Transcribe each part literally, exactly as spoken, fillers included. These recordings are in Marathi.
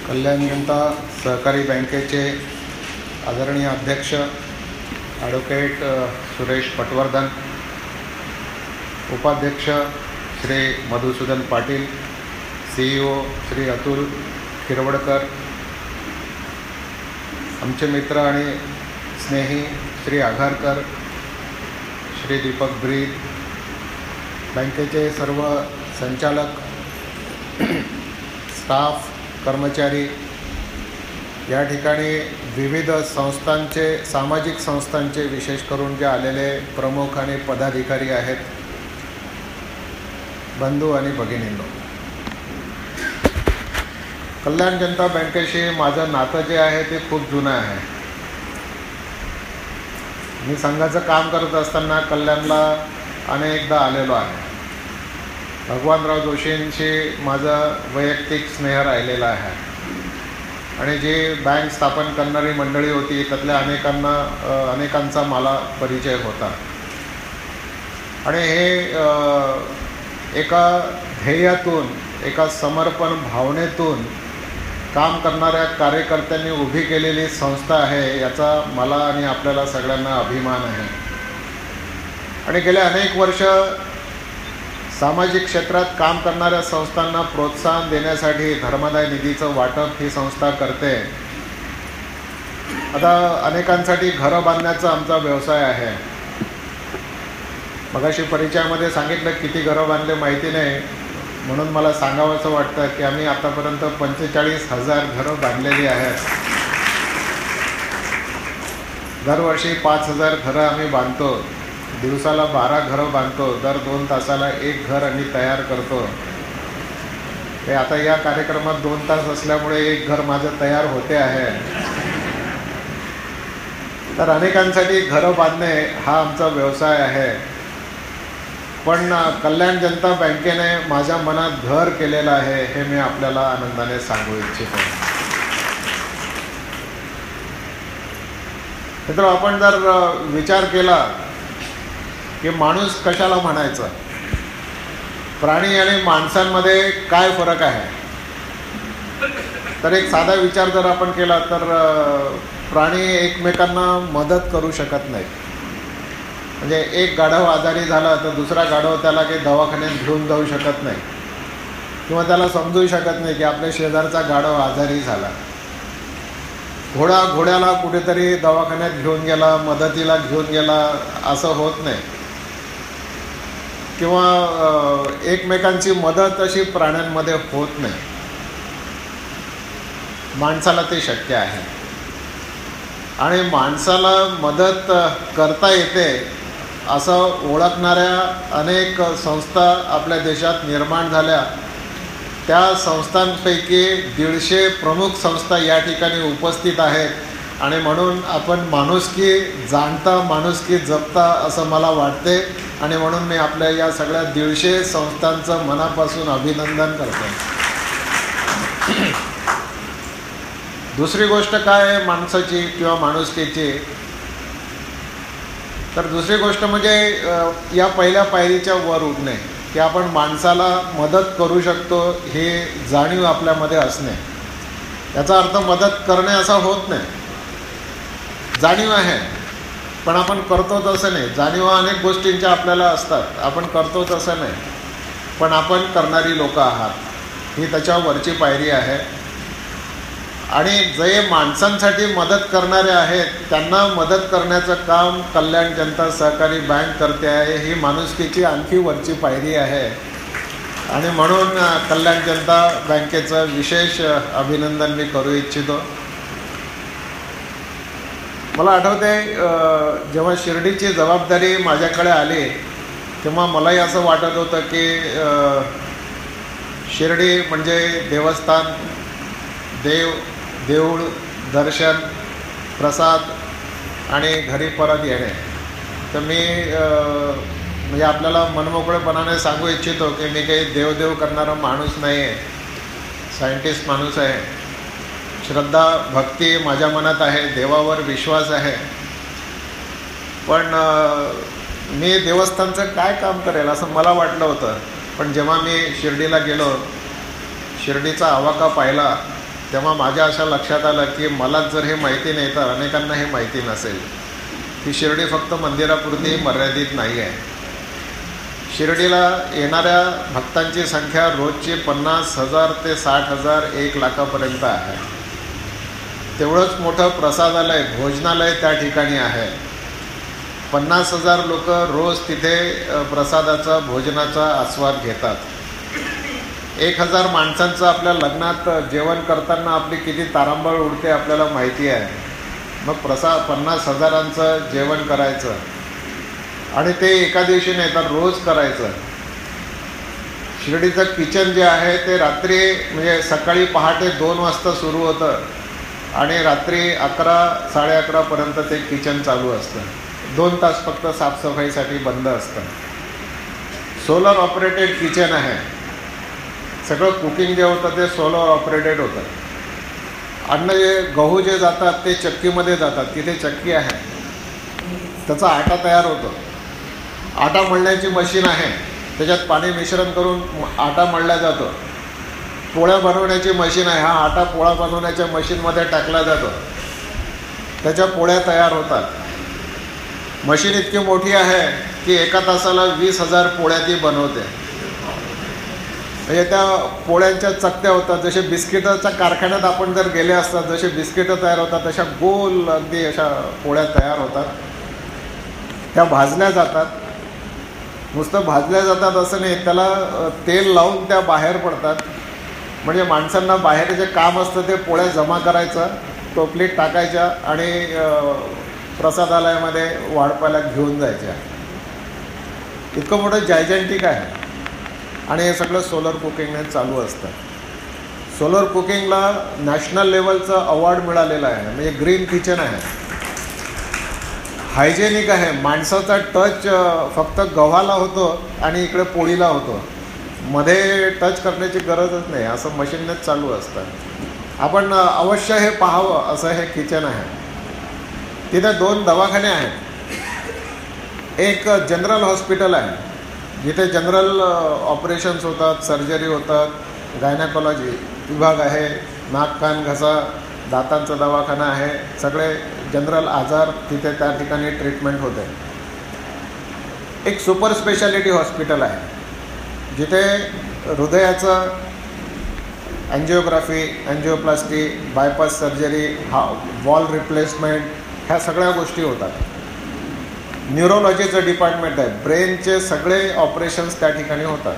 कल्याण जनता सहकारी बँकेचे आदरणीय अध्यक्ष ॲडव्होकेट सुरेश पटवर्धन, उपाध्यक्ष श्री मधुसूदन पाटील, सीईओ श्री अतुल खिरवडकर, आमचे मित्र आणि स्नेही श्री आघारकर, श्री दीपक ब्रीद, बँकेचे सर्व संचालक, स्टाफ, कर्मचारी, या ठिकाणी विविध संस्थांचे, सामाजिक संस्थांचे, विशेष करून जे आलेले प्रमुख आणि पदाधिकारी आहेत, बंधू आणि भगिनींनो, कल्याण जनता बँकेशी माझं नातं जे आहे ते खूप जुनं आहे. मी संघाचं काम करत असताना कल्याणला अनेकदा आलेलो आहे. भगवानराव जोशींशी माझं वैयक्तिक स्नेह राहिलेला आहे आणि जी बँक स्थापन करणारी मंडळी होती त्यातल्या अनेकांना अनेकांचा मला परिचय होता आणि हे एका ध्येयातून, एका समर्पण भावनेतून काम करणाऱ्या कार्यकर्त्यांनी उभी केलेली संस्था आहे, याचा मला आणि आपल्याला सगळ्यांना अभिमान आहे. आणि गेले अनेक वर्ष सामाजिक क्षेत्रात काम करणाऱ्या संस्थांना प्रोत्साहन देण्यासाठी धर्मदाय निधीचं वाटप ही संस्था करते. आता अनेकांसाठी घरं बांधण्याचा आमचा व्यवसाय आहे. मगाशी परिचयामध्ये सांगितलं किती घरं बांधले माहिती नाही, म्हणून मला सांगावंसं वाटतं की आम्ही आतापर्यंत पंचेचाळीस हजार घरं बांधलेली आहेत. दरवर्षी पाच हजार घरं आम्ही बांधतो. दिवसाला बारा घरं बांधतो. दर दोन तासाला एक घर आम्ही तयार करतो. हे आता या कार्यक्रमात दोन तास असल्यामुळे एक घर माझं तयार होते आहे. तर अनेकांसाठी घरं बांधणे हा आमचा व्यवसाय आहे. पण कल्याण जनता बँकेने माझ्या मनात घर केलेलं आहे, हे मी आपल्याला आनंदाने सांगू इच्छितो. मित्र, आपण जर विचार केला की माणूस कशाला म्हणायचा, प्राणी आणि माणसांमध्ये काय फरक आहे, तर एक साधा विचार जर आपण केला तर प्राणी एकमेकांना मदत करू शकत नाही. म्हणजे एक गाढव आजारी झाला तर दुसरा गाढव त्याला काही दवाखान्यात घेऊन जाऊ शकत नाही किंवा त्याला समजू शकत नाही की आपल्या शेजारचा गाढव आजारी झाला. घोडा घोड्याला कुठेतरी दवाखान्यात घेऊन गेला, मदतीला घेऊन गेला, असं होत नाही. किंवा एकमेकांची मदत अशी प्राण्यांमध्ये होत नाही. माणसाला ते शक्य आहे आणि माणसाला मदत करता येते असं ओळखणाऱ्या अनेक संस्था आपल्या देशात निर्माण झाल्या. त्या संस्थांपैकी दीडशे प्रमुख संस्था या ठिकाणी उपस्थित आहेत आणि म्हणून आपण माणुसकी जाणता, माणुसकी जपता असं मला वाटते आणि म्हणून मी आपल्या या सगळ्या दीडशे संस्थांचं मनापासून अभिनंदन करतो. दुसरी गोष्ट काय आहे माणसाची किंवा माणुसकीची, तर दुसरी गोष्ट म्हणजे या पहिल्या पायरीच्या वर उठणे, की आपण माणसाला मदत करू शकतो हे जाणीव आपल्यामध्ये असणे. याचा अर्थ मदत करणे असा होत नाही. जाणीव आहे पण आपण करतो तसं नाही. जाणीव अनेक गोष्टींच्या आपल्याला असतात, आपण करतो तसं नाही, पण आपण करणारी लोकं आहात, ही त्याच्यावरची पायरी आहे. आणि जे माणसांसाठी मदत करणारे आहेत त्यांना मदत करण्याचं काम कल्याण जनता सहकारी बँक करते आहे. ही माणुसकीची आणखी वरची पायरी आहे आणि म्हणून कल्याण जनता बँकेचं विशेष अभिनंदन मी करू इच्छितो. मला आठवते जेव्हा शिर्डीची जबाबदारी माझ्याकडे आली तेव्हा मलाही असं वाटत होतं की शिर्डी म्हणजे देवस्थान, देव, देऊळ, दर्शन, प्रसाद आणि घरी परत येणे. तर मी म्हणजे आपल्याला मनमोकळेपणाने सांगू इच्छितो की मी काही देवदेव करणारा माणूस नाही आहे, सायंटिस्ट माणूस आहे. श्रद्धा, भक्ती माझ्या मनात आहे, देवावर विश्वास आहे. पण मी देवस्थानचं काय काम करेल असं मला वाटलं होतं. पण जेव्हा मी शिर्डीला गेलो, शिर्डीचा आवाका पाहिला तेव्हा माझ्या अशा लक्षात आलं की मलाच जर हे माहिती नाही तर अनेकांना हे माहिती नसेल की शिर्डी फक्त मंदिरापुरती मर्यादित नाही आहे. शिर्डीला येणाऱ्या भक्तांची संख्या रोजची पन्नास हजार ते साठ हजार एक लाखापर्यंत आहे. तेवढंच मोठं प्रसादालय भोजनालय त्या ठिकाणी आहे. पन्नास हजार लोक रोज तिथे प्रसादाचा भोजनाचा आस्वाद घेतात. एक हजार माणसांचं आपल्या लग्नात जेवण करताना आपली किती तारांबळ उडते आपल्याला माहिती आहे. मग प्रसाद पन्नास हजारांचं जेवण करायचं आणि ते एका दिवशी नाही तर रोज करायचं. शिर्डीचं किचन जे आहे ते रात्री म्हणजे सकाळी पहाटे दोन वाजता सुरू होतं आणि रात्री अकरा साडे अकरापर्यंत ते किचन चालू असतं. दोन तास फक्त साफसफाईसाठी बंद असतं. सोलर ऑपरेटेड किचन आहे. सगळं कुकिंग जे होतं ते सोलर ऑपरेटेड होतं. अन्न जे गहू जे जातात ते चक्कीमध्ये जातात. तिथे चक्की आहे. त्याचा आटा तयार होतो. आटा मळण्याची मशीन आहे. त्याच्यात पाणी मिश्रण करून आटा मळला जातो. पोळ्या बनवण्याची मशीन आहे. हा आटा पोळा बनवण्याच्या मशीनमध्ये टाकला जातो. त्याच्या पोळ्या तयार होतात. मशीन इतकी मोठी आहे की एका तासाला वीस हजार पोळ्या ती बनवते. म्हणजे त्या पोळ्यांच्या चकत्या होतात. जसे बिस्किटाच्या कारखान्यात आपण जर गेले असतात जसे बिस्किटं तयार होतात तशा गोल अगदी अशा पोळ्या तयार होतात. त्या भाजल्या जातात. नुसतं भाजल्या जातात असं नाही, त्याला तेल लावून त्या बाहेर पडतात. म्हणजे माणसांना बाहेर जे काम असतं ते पोळ्या जमा करायचं, टोपलीत टाकायच्या आणि प्रसादालयामध्ये वाढपायला घेऊन जायच्या. इतकं मोठं जायजंटिक आहे आणि हे सगळं सोलर कुकिंगने चालू असतं. सोलर कुकिंगला नॅशनल लेवलचं अवॉर्ड मिळालेलं आहे. म्हणजे ग्रीन किचन आहे. हायजेनिक आहे. माणसाचा टच फक्त गव्हाला होतो आणि इकडे पोळीला होतो. मध्ये टच करण्याची गरजच नाही. असं मशीननेच चालू असतं. आपण अवश्य हे पाहावं असं हे किचन आहे. तिथे दोन दवाखाने आहेत. एक जनरल हॉस्पिटल आहे जिथे जनरल ऑपरेशन्स होतात, सर्जरी होतात, गायनेकॉलॉजी विभाग आहे, नाक कान घसा दातांचा दवाखाना आहे. सगळे जनरल आजार तिथे त्या ठिकाणी ट्रीटमेंट होते. एक सुपर स्पेशालिटी हॉस्पिटल आहे जिथे हृदयाचं अँजिओग्राफी, अँजिओप्लास्टी, बायपास सर्जरी, हा वॉल रिप्लेसमेंट ह्या सगळ्या गोष्टी होतात. न्यूरोलॉजीचं डिपार्टमेंट आहे. ब्रेनचे सगळे ऑपरेशन्स त्या ठिकाणी होतात.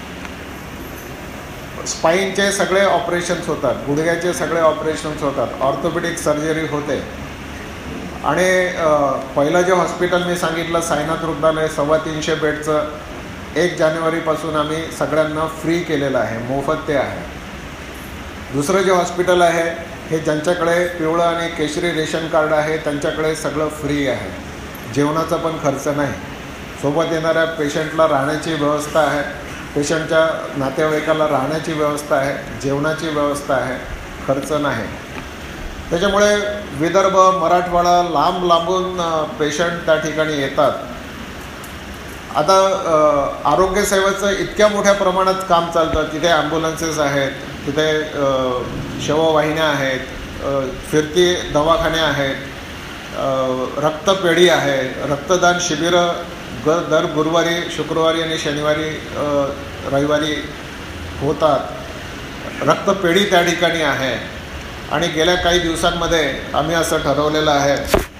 स्पाईनचे सगळे ऑपरेशन्स होतात. गुडघ्याचे सगळे ऑपरेशन्स होतात. ऑर्थोपेडिक सर्जरी होते. आणि पहिलं जे हॉस्पिटल मी सांगितलं साईनाथ रुग्णालय सव्वा तीनशे बेडचं एक जानेवारीपासून आम्ही सगळ्यांना फ्री केलेलं आहे. मोफत ते आहे. दुसरं जे हॉस्पिटल आहे हे ज्यांच्याकडे पिवळं आणि केशरी रेशन कार्ड आहे त्यांच्याकडे सगळं फ्री आहे. जेवणाचा पण खर्च नाही. सोबत येणाऱ्या पेशंटला राहण्याची व्यवस्था आहे. पेशंटच्या नातेवाईकाला राहण्याची व्यवस्था आहे. जेवणाची व्यवस्था आहे. खर्च नाही. त्याच्यामुळे विदर्भ, मराठवाडा लांब लांबून पेशंट त्या ठिकाणी येतात. आता आरोग्यसेवेचं इतक्या मोठ्या प्रमाणात काम चालतं. तिथे ॲम्ब्युलन्सेस आहेत, तिथे शववाहिन्या आहेत, फिरती दवाखाने आहेत, रक्तपेढी आहे, रक्तदान शिबिरं ग दर गुरुवारी, शुक्रवारी आणि शनिवारी रविवारी होतात. रक्तपेढी त्या ठिकाणी आहे. आणि गेल्या काही दिवसांमध्ये आम्ही असं ठरवलेलं आहे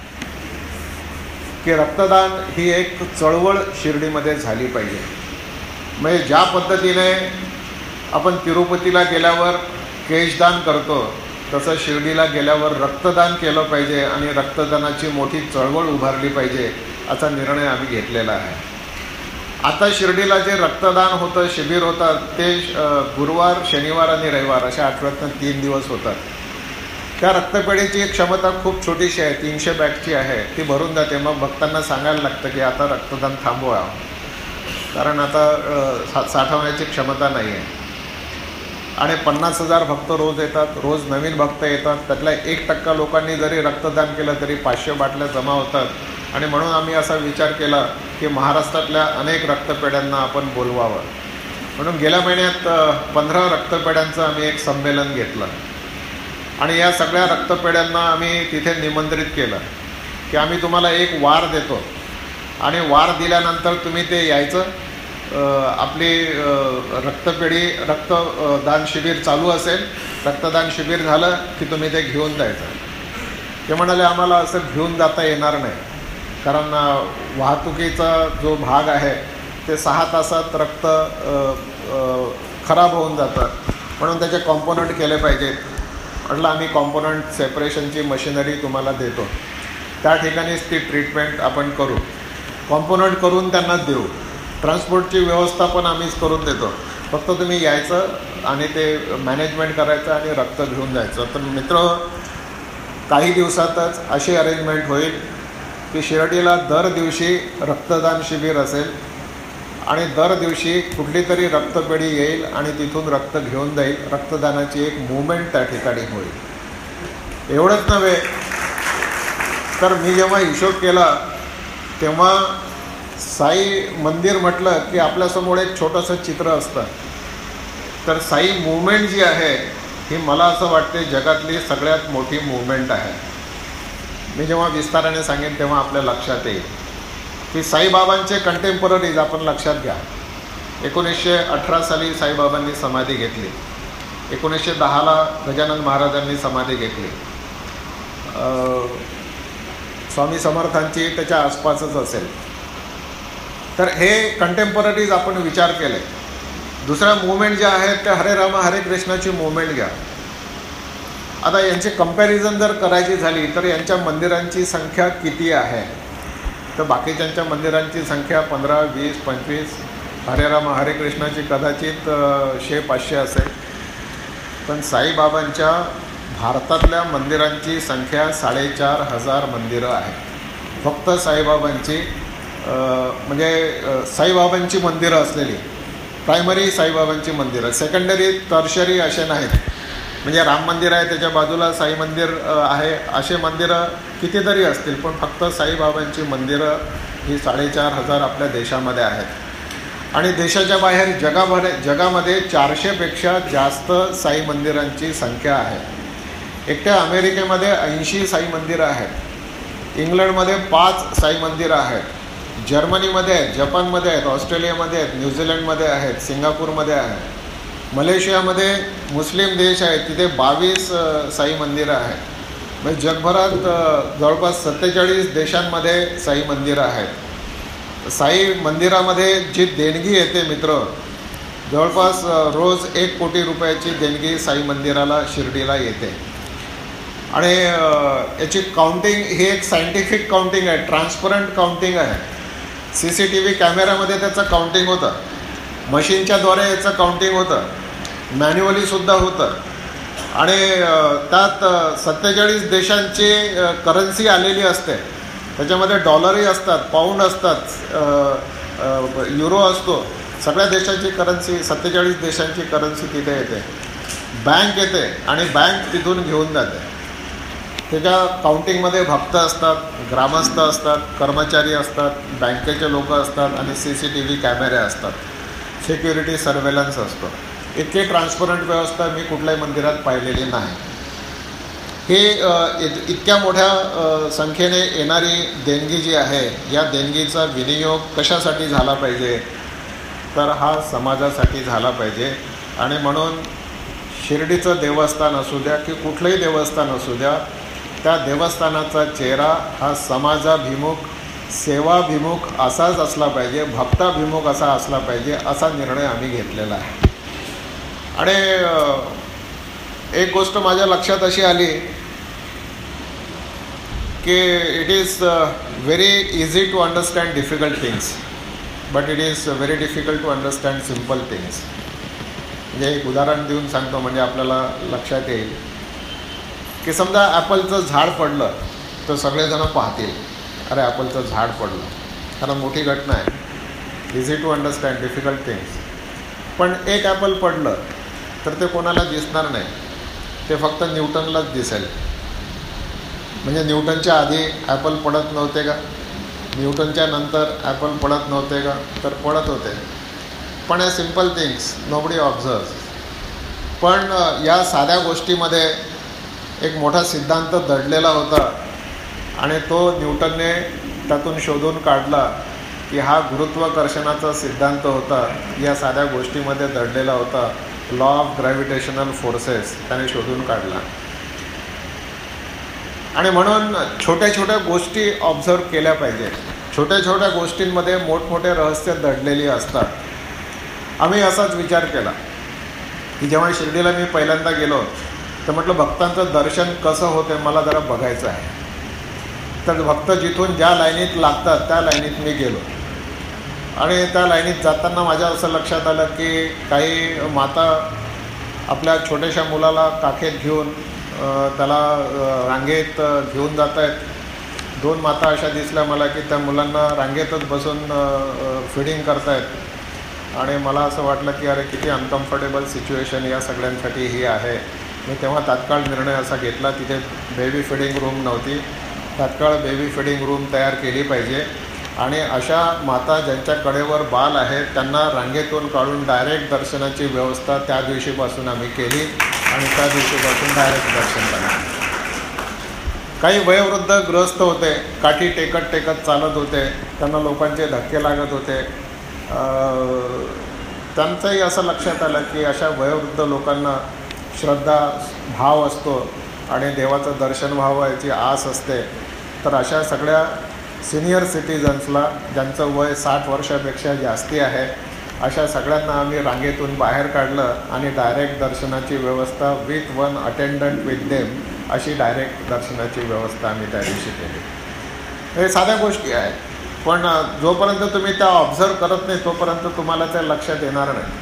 की रक्तदान ही एक चळवळ शिर्डीमध्ये झाली पाहिजे. म्हणजे ज्या पद्धतीने आपण तिरुपतीला गेल्यावर केशदान करतो तसं शिर्डीला गेल्यावर रक्तदान केलं पाहिजे आणि रक्तदानाची मोठी चळवळ उभारली पाहिजे असा निर्णय आम्ही घेतलेला आहे. आता शिर्डीला जे रक्तदान होतं, शिबिर होतं ते गुरुवार, शनिवार आणि रविवार अशा आठवड्यातनं तीन दिवस होतात. त्या रक्तपेढीची क्षमता खूप छोटीशी आहे. तीनशे बॅगची आहे. ती भरून जाते. मग भक्तांना सांगायला लागतं की आता रक्तदान थांबवा कारण आता सा साठवण्याची क्षमता नाही आहे. आणि पन्नास हजार भक्त रोज येतात. रोज नवीन भक्त येतात. त्यातल्या एक टक्का लोकांनी जरी रक्तदान केलं तरी पाचशे बाटल्या जमा होतात. आणि म्हणून आम्ही असा विचार केला की महाराष्ट्रातल्या अनेक रक्तपेढ्यांना आपण बोलवावं. म्हणून गेल्या महिन्यात पंधरा रक्तपेढ्यांचं आम्ही एक संमेलन घेतलं. आणि या सगळ्या रक्तपेढ्यांना आम्ही तिथे निमंत्रित केलं की आम्ही तुम्हाला एक वार देतो आणि वार दिल्यानंतर तुम्ही ते यायचं, आपली रक्तपेढी रक्तदान शिबिर चालू असेल, रक्तदान शिबिर झालं की तुम्ही ते घेऊन जायचं. ते म्हणाले आम्हाला असं घेऊन जाता येणार नाही, कारण वाहतुकीचा जो भाग आहे ते सहा तासात रक्त खराब होऊन जातं, म्हणून त्याचे कॉम्पोनंट केले पाहिजेत. म्हटलं आम्ही कॉम्पोनंट सेपरेशनची मशिनरी तुम्हाला देतो, त्या ठिकाणीच ती ट्रीटमेंट आपण करू, कॉम्पोनंट करून त्यांना देऊ, ट्रान्सपोर्टची व्यवस्था पण आम्हीच करून देतो, फक्त तुम्ही यायचं आणि ते मॅनेजमेंट करायचं आणि रक्त घेऊन जायचं. तर मित्र, काही दिवसातच अशी अरेंजमेंट होईल की शिर्डीला दर दिवशी रक्तदान शिबिर असेल आणि दर दिवशी कुठली तरी रक्तपेढी येईल आणि तिथून रक्त घेऊन जाईल. रक्तदानाची एक मूवमेंट त्या ठिकाणी होईल. एवढंच नव्हे तर मी जेव्हा हिशोब केला तेव्हा साई मंदिर म्हटलं की आपल्यासमोर एक छोटंसं चित्र असतं, तर साई मूवमेंट जी आहे ही मला असं वाटते जगातली सगळ्यात मोठी मूवमेंट आहे. मी जेव्हा विस्ताराने सांगेन तेव्हा आपल्या लक्षात येईल की साईबाबांचे कंटेम्पररीज आपण लक्षात घ्या. एकोणीसशे अठरा साली साईबाबांनी समाधी घेतली, एकोणीसशे दहाला गजानन महाराजांनी समाधी घेतली, स्वामी समर्थांची त्याच्या आसपासच असेल. तर हे कंटेम्पररीज आपण विचार केले. दुसऱ्या मूवमेंट ज्या आहेत त्या हरे राम हरे कृष्णाची मूवमेंट घ्या. आता यांची कंपॅरिझन जर करायची झाली तर यांच्या मंदिरांची संख्या किती आहे, तर बाकीच्यांच्या मंदिरांची संख्या पंधरा वीस पंचवीस, हरे राम हरे कृष्णाची कदाचित शे पाचशे असेल, पण साईबाबांच्या भारतातल्या मंदिरांची संख्या साडेचार हजार मंदिरं आहेत. फक्त साईबाबांची म्हणजे साईबाबांची मंदिरं असलेली, प्रायमरी साईबाबांची मंदिरं, सेकंडरी टर्शरी असे नाहीत. म्हणजे राम मंदिर आहे त्याच्या बाजूला साई मंदिर आहे, असे मंदिरं कितीतरी असतील, पण फक्त साईबाबांची मंदिरं ही साडेचार हजार आपल्या देशामध्ये आहेत. आणि देशाच्या बाहेर जगाभर जगामध्ये चारशेपेक्षा जास्त साई मंदिरांची संख्या आहे. एकट्या अमेरिकेमध्ये ऐंशी साई मंदिरं आहेत, इंग्लंडमध्ये पाच साई मंदिरं आहेत, जर्मनीमध्ये आहेत, जपानमध्ये आहेत, ऑस्ट्रेलियामध्ये आहेत, न्यूझीलंडमध्ये आहेत, सिंगापूरमध्ये आहेत, मलेशियामध्ये मुस्लिम देश आहेत तिथे बावीस साई मंदिरं आहेत. म्हणजे जगभरात जवळपास सत्तेचाळीस देशांमध्ये साई मंदिरं आहेत. साई मंदिरामध्ये जी देणगी येते मित्र, जवळपास रोज एक कोटी रुपयाची देणगी साई मंदिराला शिर्डीला येते. आणि याची काउंटिंग ही एक सायंटिफिक काउंटिंग आहे, ट्रान्सपरंट काउंटिंग आहे. सी सी टी व्ही कॅमेऱ्यामध्ये त्याचं काउंटिंग होतं, मशीनच्याद्वारे याचं काउंटिंग होतं, मॅन्युअलीसुद्धा होतं. आणि त्यात सत्तेचाळीस देशांची करन्सी आलेली असते, त्याच्यामध्ये डॉलरही असतात, पाऊंड असतात, युरो असतो, सगळ्या देशांची करन्सी, सत्तेचाळीस देशांची करन्सी तिथे येते. बँक येते आणि बँक तिथून घेऊन जाते. त्याच्या काउंटिंगमध्ये भक्त असतात, ग्रामस्थ असतात, कर्मचारी असतात, बँकेचे लोक असतात आणि सी सी टी व्ही कॅमेरे असतात, सिक्युरिटी सर्वेलन्स असतो. इतकी ट्रान्सपरंट व्यवस्था मी कुठल्याही मंदिरात पाहिलेली नाही. हे इतक्या मोठ्या संख्येने येणारी देणगी जी आहे, या देणगीचा विनियोग कशासाठी झाला पाहिजे, तर हा समाजासाठी झाला पाहिजे. आणि म्हणून शिर्डीचं देवस्थान असू द्या की कुठलंही देवस्थान असू द्या, त्या देवस्थानाचा चेहरा हा समाजाभिमुख, सेवाभिमुख असाच असला पाहिजे, भक्ताभिमुख असा असला पाहिजे, असा निर्णय आम्ही घेतलेला आहे. आणि एक गोष्ट माझ्या लक्षात अशी आली की it is very easy to understand difficult things, but it is very difficult to understand simple things. म्हणजे एक उदाहरण देऊन सांगतो म्हणजे आपल्याला लक्षात येईल की समजा ॲपलचं झाड पडलं तर सगळेजण पाहतील, अरे ॲपलचं झाड पडलं, कारण मोठी घटना आहे, easy to understand difficult things. पण एक ॲपल पडलं तर ते कोणाला दिसणार नाही, ते फक्त न्यूटनलाच दिसेल. म्हणजे न्यूटनच्या आधी ॲपल पडत नव्हते का, न्यूटनच्या नंतर ॲपल पडत नव्हते का, तर पडत होते. पण या सिम्पल थिंग्स नोबडी ऑब्झर्व्स. पण या साध्या गोष्टीमध्ये एक मोठा सिद्धांत दडलेला होता आणि तो न्यूटनने त्यातून शोधून काढला की हा गुरुत्वाकर्षणाचा सिद्धांत होता. या साध्या गोष्टीमध्ये दडलेला होता. लॉ ऑफ ग्रॅव्हिटेशनल फोर्सेस त्याने शोधून काढला. आणि म्हणून छोट्या छोट्या गोष्टी ऑब्झर्व केल्या पाहिजे. छोट्या छोट्या गोष्टींमध्ये मोठमोठे रहस्य दडलेली असतात. आम्ही असाच विचार केला की जेव्हा शिर्डीला मी पहिल्यांदा गेलो तर म्हटलं भक्तांचं दर्शन कसं होते मला जरा बघायचं आहे. तर भक्त जिथून ज्या लाईनीत लागतात त्या लाईनीत मी गेलो आणि त्या लाईनीत जाताना माझ्या असं लक्षात आलं की काही माता आपल्या छोट्याशा मुलाला काखेत घेऊन त्याला रांगेत घेऊन जात आहेत. दोन माता अशा दिसल्या मला की त्या मुलांना रांगेतच बसून फिडिंग करतायत आणि मला असं वाटलं की अरे किती अनकम्फर्टेबल सिच्युएशन या सगळ्यांसाठी ही आहे. मी तेव्हा तात्काळ निर्णय असा घेतला, तिथे बेबी फिडिंग रूम नव्हती, तात्काळ बेबी फिडिंग रूम तयार केली पाहिजे आणि अशा माता ज्यांच्या कडेवर बाल आहेत त्यांना रांगेतून काढून डायरेक्ट दर्शनाची व्यवस्था त्या दिवशीपासून आम्ही केली आणि त्या दिवशीपासून डायरेक्ट दर्शन झालं. काही वयोवृद्ध ग्रस्त होते, काठी टेकत टेकत चालत होते, त्यांना लोकांचे धक्के लागत होते. त्यांचंही असं लक्षात आलं की अशा वयोवृद्ध लोकांना श्रद्धा भाव असतो आणि देवाचं दर्शन व्हावं याची आस असते. तर अशा सगळ्या सिनियर सिटीजन्सला ज्यांचं वय साठ वर्षापेक्षा जास्ती आहे अशा सगळ्यांना आम्ही रांगेतून बाहेर काढलं आणि डायरेक्ट दर्शनाची व्यवस्था with one attendant with them अशी डायरेक्ट दर्शनाची व्यवस्था आम्ही त्या दिवशी केली. हे साध्या गोष्टी आहेत, पण जोपर्यंत तुम्ही त्या ऑब्झर्व करत नाही तोपर्यंत तुम्हाला त्या लक्षात येणार नाही.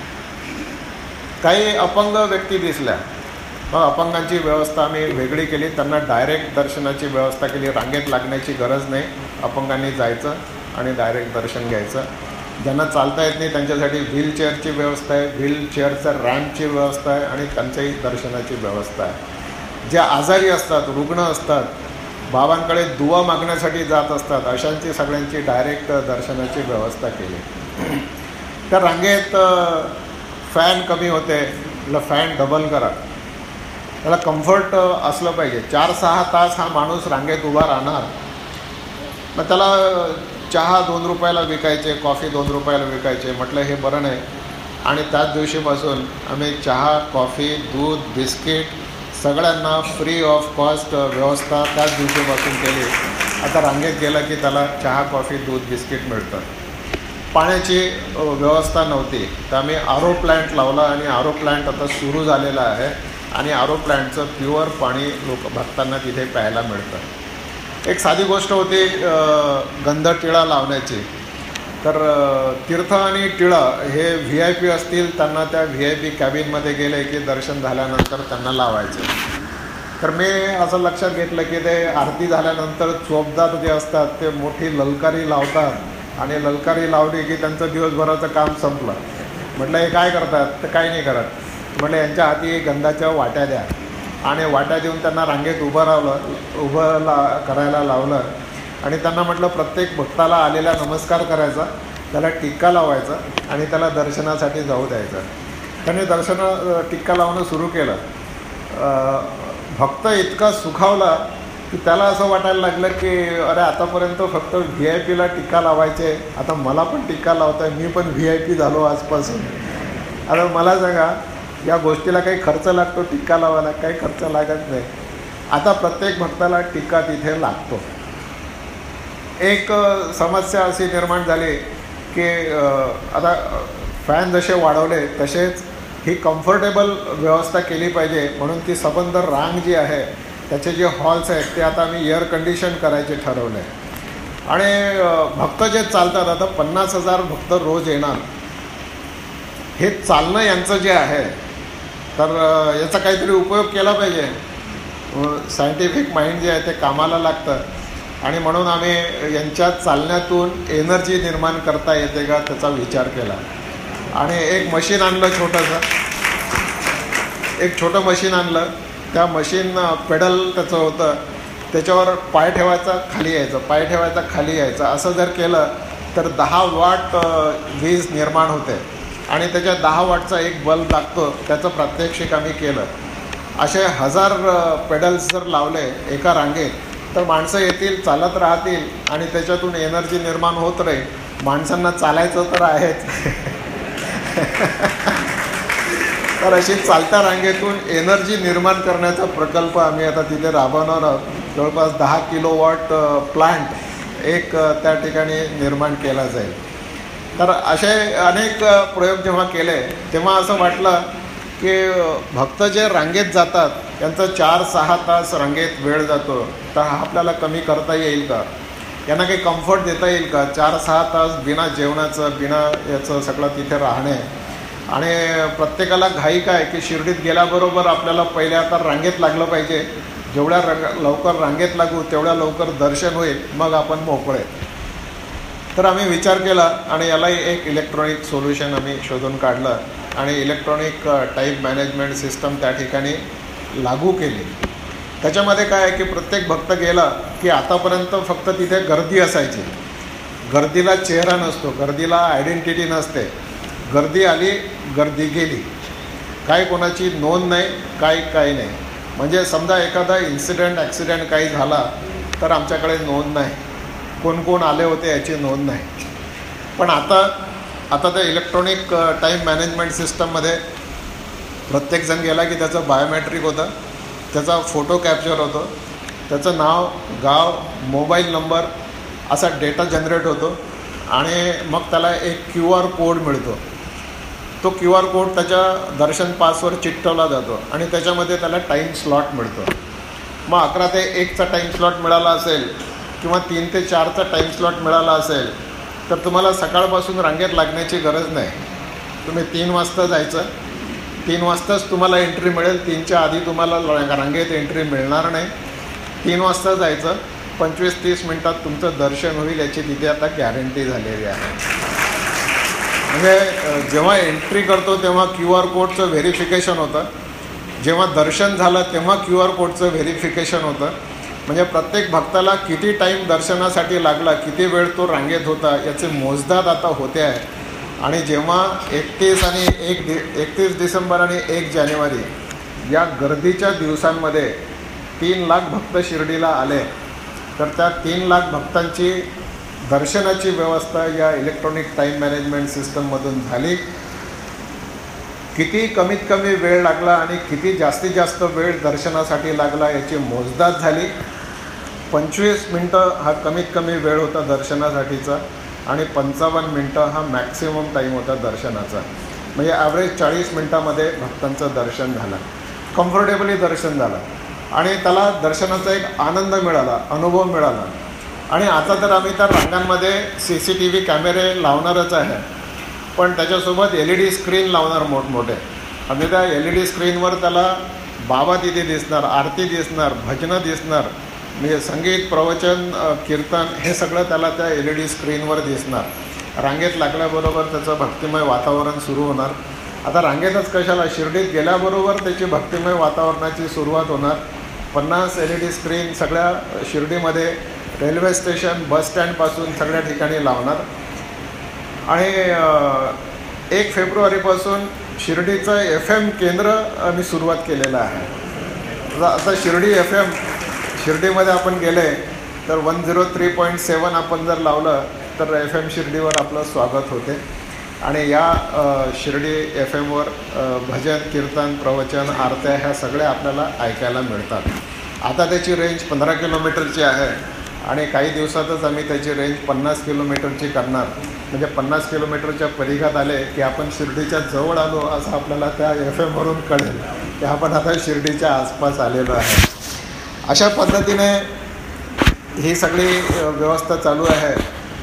काही अपंग व्यक्ती दिसल्या, मग अपंगांची व्यवस्था आम्ही वेगळी केली. त्यांना डायरेक्ट दर्शनाची व्यवस्था केली. रांगेत लागण्याची गरज नाही, अपंगांनी जायचं आणि डायरेक्ट दर्शन घ्यायचं. ज्यांना चालता येत नाही त्यांच्यासाठी व्हीलचेअरची व्यवस्था आहे, व्हीलचेअरचं रॅम्पची व्यवस्था आहे आणि त्यांच्याही दर्शनाची व्यवस्था आहे. जे आजारी असतात, रुग्ण असतात, बाबांकडे दुवा मागण्यासाठी जात असतात, अशांची सगळ्यांची डायरेक्ट दर्शनाची व्यवस्था केली. त्या रांगेत फॅन कमी होते, त्याला फॅन डबल करा. त्याला कम्फर्ट असलं पाहिजे. चार सहा तास हा माणूस रांगेत उभा राहणार, मग त्याला चहा दोन रुपयाला विकायचे, कॉफी दोन रुपयाला विकायचे. म्हटलं हे बरं नाही. आणि त्याच दिवशीपासून आम्ही चहा, कॉफी, दूध, बिस्किट सगळ्यांना फ्री ऑफ कॉस्ट व्यवस्था त्याच दिवशीपासून केली. आता रांगेत गेलं की त्याला चहा, कॉफी, दूध, बिस्किट मिळतं. पाण्याची व्यवस्था नव्हती तर आम्ही आरो प्लॅन्ट लावला आणि आरो प्लॅन्ट आता सुरू झालेला आहे आणि आरो प्लॅन्टचं प्युअर पाणी लोक भक्तांना तिथे प्यायला मिळतं. एक साधी गोष्ट होती गंध टिळा लावण्याची. तर तीर्थ आणि टिळं हे व्ही आय पी असतील त्यांना त्या व्ही आय पी कॅबिनमध्ये गेले की दर्शन झाल्यानंतर त्यांना लावायचे. तर मी असं लक्षात घेतलं की ते आरती झाल्यानंतर चोपदार जे असतात ते मोठी ललकारी लावतात आणि ललकारी लावली की त्यांचं दिवसभराचं काम संपलं. म्हटलं हे काय करतात? तर काही नाही करत. म्हटलं यांच्या हाती गंधाच्या वाट्या द्या आणि वाट्या देऊन त्यांना रांगेत उभं रावलं उभं ला करायला लावलं आणि त्यांना म्हटलं प्रत्येक भक्ताला आलेला नमस्कार करायचा, त्याला टिक्का लावायचा आणि त्याला दर्शनासाठी जाऊ द्यायचं. त्याने दर्शनं टिक्का लावणं सुरू केलं. भक्त इतका सुखावला की त्याला असं वाटायला लागलं की अरे आतापर्यंत फक्त व्ही आय पीला टिक्का लावायचे, आता मला पण टिक्का लावता आहे, मी पण व्ही आय पी झालो आजपासून. आता मला सांगा या गोष्टीला काही खर्च लागतो टिक्का लावायला? काही खर्च लागत नाही. आता प्रत्येक भक्ताला टिक्का तिथे लागतो. एक समस्या अशी निर्माण झाली की आता फॅन जसे वाढवले तसेच ही कम्फर्टेबल व्यवस्था केली पाहिजे. म्हणून ती सबंध रांग जी आहे त्याचे जे हॉल्स आहेत ते आता आम्ही एअर कंडिशन करायचे ठरवलं आहे. आणि भक्त जे चालतात, आता पन्नास हजार भक्त रोज येणार, हे चालणं यांचं जे आहे तर याचा काहीतरी उपयोग केला पाहिजे. सायंटिफिक माइंड जे आहे ते कामाला लागतं आणि म्हणून आम्ही यांच्या चालण्यातून एनर्जी निर्माण करता येते का त्याचा विचार केला आणि एक मशीन आणलं छोटंसं. एक छोटं मशीन आणलं. त्या मशीन पेडल त्याचं होतं, त्याच्यावर पाय ठेवायचा खाली यायचं, पाय ठेवायचा खाली यायचं. असं जर केलं तर दहा वॉट वीज निर्माण होते आणि त्याच्या दहा वॉटचा एक बल्ब लागतो. त्याचं प्रात्यक्षिक आम्ही केलं असे हजार पेडल्स जर लावले एका रांगेत तर माणसं येतील, चालत राहतील आणि त्याच्यातून एनर्जी निर्माण होत राहील. माणसांना चालायचं तर आहेच. तर अशी चालत्या रांगेतून एनर्जी निर्माण करण्याचा प्रकल्प आम्ही आता तिथे राबवणार आहोत. जवळपास दहा किलो वॉट प्लांट एक त्या ठिकाणी निर्माण केला जाईल. तर असे अनेक प्रयोग जेव्हा केले तेव्हा असं वाटलं की भक्त जे रांगेत जातात त्यांचा चार सहा तास रांगेत वेळ जातो, तर हा आपल्याला कमी करता येईल का? यांना काही कम्फर्ट देता येईल का? चार सहा तास बिना जेवणाचं बिना याचं सगळं तिथे राहणे. आणि प्रत्येकाला घाई काय की शिर्डीत गेल्याबरोबर आपल्याला पहिल्या आता रांगेत लागलं पाहिजे. जेवढ्या रंग लवकर रांगेत लागू तेवढ्या लवकर दर्शन होईल, मग आपण मोकळे. तर आम्ही विचार केला आणि यालाही एक इलेक्ट्रॉनिक सोल्युशन आम्ही शोधून काढलं आणि इलेक्ट्रॉनिक टाईम मॅनेजमेंट सिस्टम त्या ठिकाणी लागू केली. त्याच्यामध्ये काय आहे की प्रत्येक भक्त गेला की आतापर्यंत फक्त तिथे गर्दी असायची. गर्दीला चेहरा नसतो, गर्दीला आयडेंटिटी नसते. गर्दी आली, गर्दी गेली, काय कोणाची नोंद नाही, काय काही नाही. म्हणजे समजा एखादा इन्सिडेंट ॲक्सिडेंट काही झाला तर आमच्याकडे नोंद नाही, कोण कोण आले होते याची नोंद नाही. पण आता आता त्या इलेक्ट्रॉनिक टाईम मॅनेजमेंट सिस्टममध्ये प्रत्येकजण गेला की त्याचं बायोमॅट्रिक होतं, त्याचा फोटो कॅप्चर होतो, त्याचं नाव, गाव, मोबाईल नंबर असा डेटा जनरेट होतो आणि मग त्याला एक क्यू आर कोड मिळतो. तो क्यू आर कोड त्याच्या दर्शन पासवर चिकटवला जातो आणि त्याच्यामध्ये त्याला टाईम स्लॉट मिळतो. मग अकरा ते एकचा टाईम स्लॉट मिळाला असेल किंवा तीन ते चारचा टाईम स्लॉट मिळाला असेल तर तुम्हाला सकाळपासून रांगेत लागण्याची गरज नाही. तुम्ही तीन वाजता जायचं, तीन वाजताच तुम्हाला एंट्री मिळेल. तीनच्या आधी तुम्हाला रांगेत एंट्री मिळणार नाही. तीन वाजता जायचं, पंचवीस तीस मिनटात तुमचं दर्शन होईल याची तिथे आता गॅरंटी झालेली आहे. म्हणजे जेव्हा एंट्री करतो तेव्हा क्यू आर कोडचं व्हेरिफिकेशन होतं, जेव्हा दर्शन झालं तेव्हा क्यू आर कोडचं व्हेरिफिकेशन होतं. म्हणजे प्रत्येक भक्ताला किती टाईम दर्शनासाठी लागला, किती वेळ तो रांगेत होता याचे मोजदाद आता होते आहे. आणि जेव्हा एकतीस आणि एक दि एकतीस डिसेंबर आणि एक जानेवारी या गर्दीच्या दिवसांमध्ये तीन लाख भक्त शिर्डीला आले तर त्या तीन लाख भक्तांची दर्शनाची व्यवस्था या इलेक्ट्रॉनिक टाईम मॅनेजमेंट सिस्टममधून झाली. किती कमीत कमी वेळ लागला आणि किती जास्तीत जास्त वेळ दर्शनासाठी लागला याची मोजदाद झाली. पंचवीस मिनटं हा कमीत कमी वेळ होता दर्शनासाठीचा आणि पंचावन्न मिनटं हा मॅक्सिमम टाईम होता दर्शनाचा. म्हणजे ॲव्हरेज चाळीस मिनटामध्ये भक्तांचं दर्शन झालं, कम्फर्टेबली दर्शन झालं आणि त्याला दर्शनाचा एक आनंद मिळाला, अनुभव मिळाला. आणि आता तर आम्ही त्या रांगांमध्ये सी सी टी व्ही कॅमेरे लावणारच आहे, पण त्याच्यासोबत एल ई डी स्क्रीन लावणार मोठमोठे. आणि त्या एल ई डी स्क्रीनवर त्याला बाबा तिथे दिसणार, आरती दिसणार, भजनं दिसणार, म्हणजे संगीत, प्रवचन, कीर्तन हे सगळं त्याला त्या एल ई डी स्क्रीनवर दिसणार. रांगेत लागल्याबरोबर त्याचं भक्तिमय वातावरण सुरू होणार. आता रांगेतच कशाला, शिर्डीत गेल्याबरोबर त्याची भक्तिमय वातावरणाची सुरुवात होणार. पन्नास एल ई डी स्क्रीन सगळ्या शिर्डीमध्ये रेल्वे स्टेशन, बस स्टँडपासून सगळ्या ठिकाणी लावणार. आणि एक फेब्रुवारीपासून शिर्डीचं एफ एम केंद्र आम्ही सुरुवात केलेलं आहे. आता शिर्डी एफ एम, शिर्डीमध्ये आपण गेले तर one zero three point seven आपण जर लावलं तर एफ एम शिर्डीवर आपलं स्वागत होते. आणि या शिर्डी एफ एमवर भजन, कीर्तन, प्रवचन, आरत्या ह्या सगळ्या आपल्याला ऐकायला मिळतात. आता त्याची रेंज पंधरा किलोमीटरची आहे आणि काही दिवसातच आम्ही त्याची रेंज पन्नास किलोमीटरची करणार. म्हणजे पन्नास किलोमीटरच्या परिघात आले की आपण शिर्डीच्या जवळ आलो असं आपल्याला त्या एफ एमवरून कळेल की आपण आता शिर्डीच्या आसपास आलेलो आहे. अशा पद्धतीने ही सगळी व्यवस्था चालू आहे.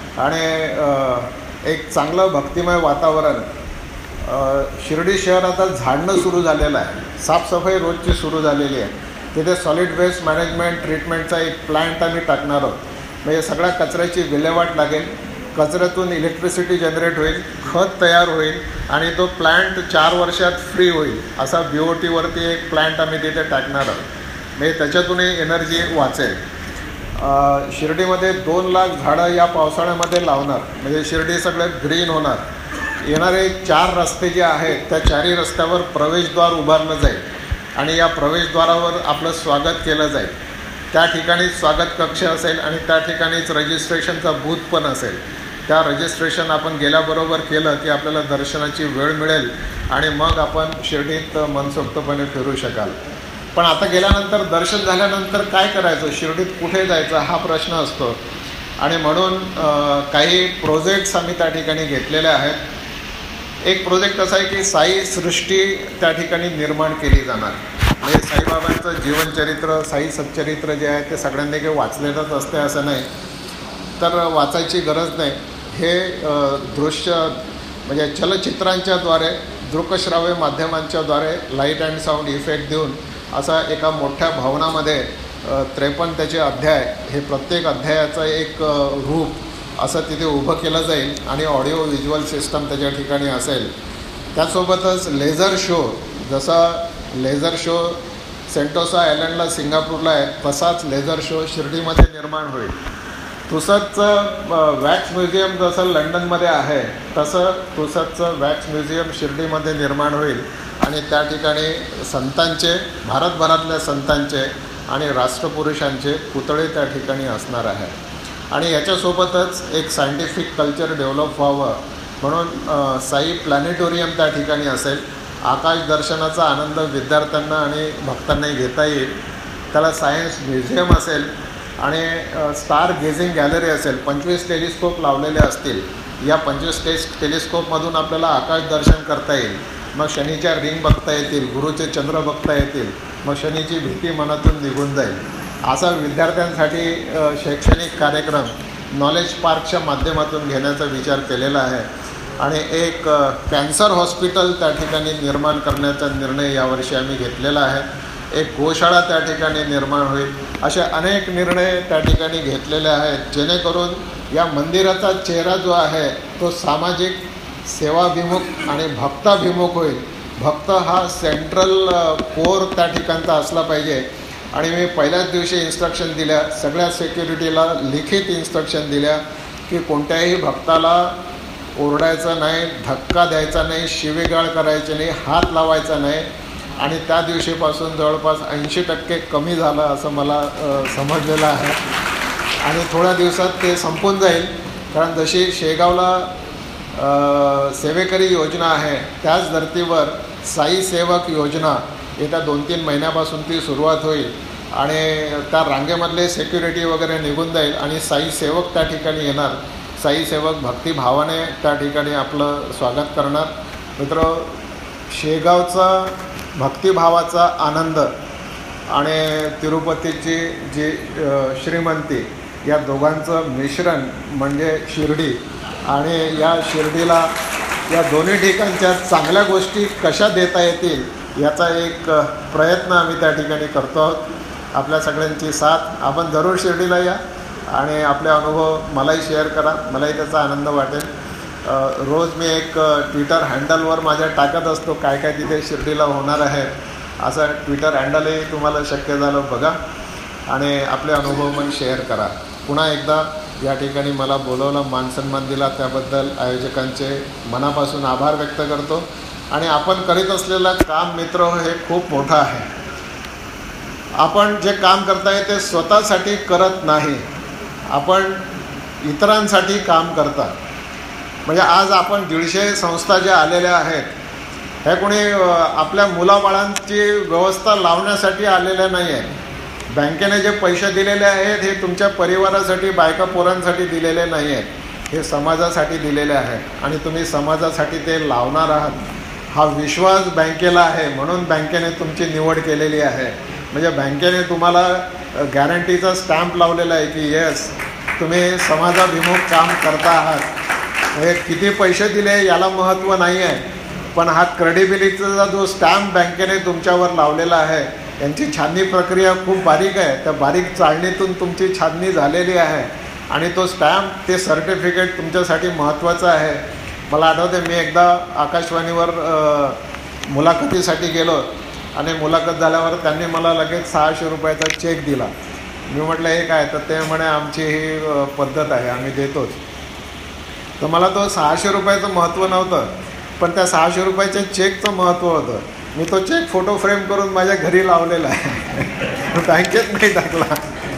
आणि एक चांगलं भक्तिमय वातावरण. शिर्डी शहर आता झाडणं सुरू झालेलं आहे, साफसफाई रोजची सुरू झालेली आहे. तिथे सॉलिड वेस्ट मॅनेजमेंट ट्रीटमेंटचा एक प्लांट आम्ही टाकणार आहोत. म्हणजे सगळ्या कचऱ्याची विल्हेवाट लागेल, कचऱ्यातून इलेक्ट्रिसिटी जनरेट होईल, खत तयार होईल आणि तो प्लांट चार वर्षात फ्री होईल असा बी ओ टीवरती एक प्लांट आम्ही तिथे टाकणार आहोत. म्हणजे त्याच्यातूनही एनर्जी वाचेल. शिर्डीमध्ये दोन लाख झाडं या पावसाळ्यामध्ये लावणार. म्हणजे शिर्डी सगळं ग्रीन होणार. येणारे चार रस्ते जे आहेत त्या चारही रस्त्यावर प्रवेशद्वार उभारलं जाईल आणि या प्रवेशद्वारावर आपलं स्वागत केलं जाईल. त्या ठिकाणीच स्वागत कक्ष असेल आणि त्या ठिकाणीच रजिस्ट्रेशनचा बूथ पण असेल. त्या रजिस्ट्रेशन आपण गेल्याबरोबर केलं की आपल्याला दर्शनाची वेळ मिळेल आणि मग आपण शिर्डीत मनसोक्तपणे फिरू शकाल. पण आता गेल्यानंतर दर्शन झाल्यानंतर काय करायचं, शिर्डीत कुठे जायचं हा प्रश्न असतो. आणि म्हणून काही प्रोजेक्ट्स आम्ही त्या ठिकाणी घेतलेले आहेत. एक प्रोजेक्ट असा आहे की साई सृष्टी त्या ठिकाणी निर्माण केली जाणार. म्हणजे साईबाबांचं जीवनचरित्र, साई सच्चरित्र जे आहे ते सगळ्यांनी काही वाचलेलंच असते असं नाही, तर वाचायची गरज नाही. हे दृश्य म्हणजे चलचित्रांच्याद्वारे, दृकश्राव्य माध्यमांच्याद्वारे लाईट अँड साऊंड इफेक्ट देऊन असा एका मोठ्या भवनामध्ये त्रेपन्न त्याचे अध्याय, हे प्रत्येक अध्यायाचं एक रूप असं तिथे उभं केलं जाईल आणि ऑडिओ व्हिज्युअल सिस्टम त्याच्या ठिकाणी असेल. त्यासोबतच लेझर शो, जसा लेझर शो सेंटोसा आयलंडला सिंगापूरला आहे तसाच लेझर शो शिर्डीमध्ये निर्माण होईल. तुसतचं वॅक्स म्युझियम जसं लंडनमध्ये आहे तसं तुसतचं वॅक्स म्युझियम शिर्डीमध्ये निर्माण होईल आणि त्या ठिकाणी संतांचे, भारतभरातल्या संतांचे आणि राष्ट्रपुरुषांचे पुतळे त्या ठिकाणी असणार आहे. आणि याच्यासोबतच एक सायंटिफिक कल्चर डेव्हलप व्हावं म्हणून साई प्लॅनेटोरियम त्या ठिकाणी असेल. आकाश दर्शनाचा आनंद विद्यार्थ्यांना आणि भक्तांनाही घेता येईल. त्याला सायन्स म्युझियम असेल आणि स्टार गेझिंग गॅलरी असेल. पंचवीस टेलिस्कोप लावलेले असतील. या पंचवीस टेस टेलिस्कोपमधून आपल्याला आकाश दर्शन करता येईल. मग शनीच्या रिंग बघता येतील, गुरुचे चंद्र बघता येतील. मग शनीची भीती मनातून निघून जाईल. असा विद्यार्थ्यांसाठी शैक्षणिक कार्यक्रम नॉलेज पार्कच्या माध्यमातून घेण्याचा विचार केलेला आहे. आणि एक कॅन्सर हॉस्पिटल त्या ठिकाणी निर्माण करण्याचा निर्णय यावर्षी आम्ही घेतलेला आहे. एक गोशाळा त्या ठिकाणी निर्माण होईल. असे अनेक निर्णय त्या ठिकाणी घेतलेले आहेत जेणेकरून या मंदिराचा चेहरा जो आहे तो सामाजिक, सेवाभिमुख आणि भक्ताभिमुख होईल. भक्त हा सेंट्रल कोर त्या ठिकाणचा असला पाहिजे. आणि मी पहिल्याच दिवशी इन्स्ट्रक्शन दिल्या, सगळ्या सिक्युरिटीला लिखित इन्स्ट्रक्शन दिल्या की कोणत्याही भक्ताला ओरडायचं नाही, धक्का द्यायचा नाही, शिवीगाळ करायची नाही, हात लावायचा नाही. आणि त्या दिवशीपासून जवळपास ऐंशी टक्के कमी झालं असं मला समजलेलं आहे. आणि थोड्या दिवसात ते संपून जाईल. कारण जशी शेगावला सेवेकरी योजना आहे त्याच धर्तीवर साई सेवक योजना येत्या दोन तीन महिन्यापासून ती सुरुवात होईल. आणि त्या रांगेमधले सिक्युरिटी वगैरे निघून जाईल आणि साई सेवक त्या ठिकाणी येणार. साई सेवक भक्तिभावाने त्या ठिकाणी आपलं स्वागत करणार. मित्र, शेगावचा भक्तिभावाचा आनंद आणि तिरुपतीची जी श्रीमंती या दोघांचं मिश्रण म्हणजे शिर्डी. आणि या शिर्डीला या दोन्ही ठिकाणच्या चांगल्या गोष्टी कशा देता येतील याचा एक प्रयत्न आम्ही त्या ठिकाणी करतो आहोत. आपल्या सगळ्यांची साथ. आपण जरूर शिर्डीला या आणि आपले अनुभव मलाही शेअर करा. मलाही त्याचा आनंद वाटेल. रोज मी एक ट्विटर हँडलवर माझ्या टाकत असतो काय काय तिथे शिर्डीला होणार आहे. असं ट्विटर हँडलही तुम्हाला शक्य झालं बघा आणि आपले अनुभव पण शेअर करा. पुन्हा एकदा या ठिकाणी मला बोलवलं, मानसन्मान दिला त्याबद्दल आयोजकांचे मनापासून आभार व्यक्त करतो. आणि आपण करीत असलेलं काम मित्र हे खूप मोठं आहे. आपण जे काम करताय ते स्वतःसाठी करत नाही, आपण इतरांसाठी काम करता. म्हणजे आज आपण दीडशे संस्था ज्या आलेल्या आहेत ह्या कोणी आपल्या मुलाबाळांची व्यवस्था लावण्यासाठी आलेल्या नाही आहेत. बँकेने जे पैसे दिलेले आहेत हे तुमच्या परिवारासाठी, बायका पोरांसाठी दिलेले नाही आहेत. हे समाजासाठी दिलेले आहेत आणि तुम्ही समाजासाठी ते लावणार आहात. हा विश्वास बँकेला आहे म्हणून बँकेने तुमची निवड केलेली आहे. म्हणजे बँकेने तुम्हाला गॅरंटीचा स्टॅम्प लावलेला आहे की येस तुम्ही समाजाभिमुख काम करता आहात. हे किती पैसे दिले याला महत्त्व नाही आहे, पण हा क्रेडिबिलिटीचा जो स्टॅम्प बँकेने तुमच्यावर लावलेला आहे यांची छाननी प्रक्रिया खूप बारीक आहे. त्या बारीक चाळणीतून तुमची छाननी झालेली आहे आणि तो स्टॅम्प, ते सर्टिफिकेट तुमच्यासाठी महत्त्वाचं आहे. मला आठवते मी एकदा आकाशवाणीवर मुलाखतीसाठी गेलो आणि मुलाखत झाल्यावर त्यांनी मला लगेच सहाशे रुपयाचा चेक दिला. मी म्हटलं हे काय, तर ते म्हणे आमची ही पद्धत आहे, आम्ही देतोच. तर मला तो सहाशे रुपयाचं महत्त्व नव्हतं, पण त्या सहाशे रुपयाच्या चेकचं महत्त्व होतं. मी तो चेक फोटो फ्रेम करून माझ्या घरी लावलेला आहे, बँकेत नाही टाकला.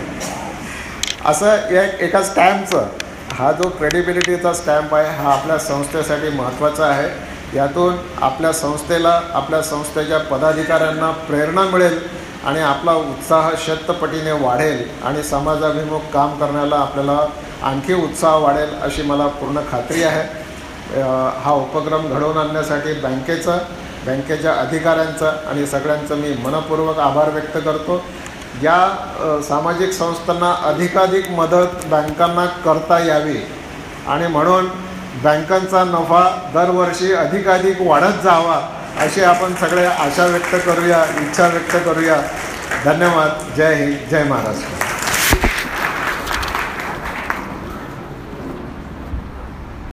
असं एक एका स्टॅम्पचं, हा जो क्रेडिबिलिटीचा स्टॅम्प आहे हा आपल्या संस्थेसाठी महत्त्वाचा आहे. यातून आपल्या संस्थेला, आपल्या संस्थेच्या पदाधिकाऱ्यांना प्रेरणा मिळेल आणि आपला उत्साह शतपटीने वाढेल आणि समाजाभिमुख काम करण्याला आपल्याला आणखी उत्साह वाढेल अशी मला पूर्ण खात्री आहे. हा उपक्रम घडवून आणण्यासाठी बँकेचं, बँकेच्या अधिकाऱ्यांचं आणि सगळ्यांचं मी मनपूर्वक आभार व्यक्त करतो. या सामाजिक संस्थांना अधिकाधिक मदत बँकांना करता यावी आणि म्हणून बँकांचा नफा दरवर्षी अधिकाधिक वाढत जावा अशी आपण सगळे आशा व्यक्त करूया, इच्छा व्यक्त करूया. धन्यवाद. जय हिंद, जय महाराष्ट्र.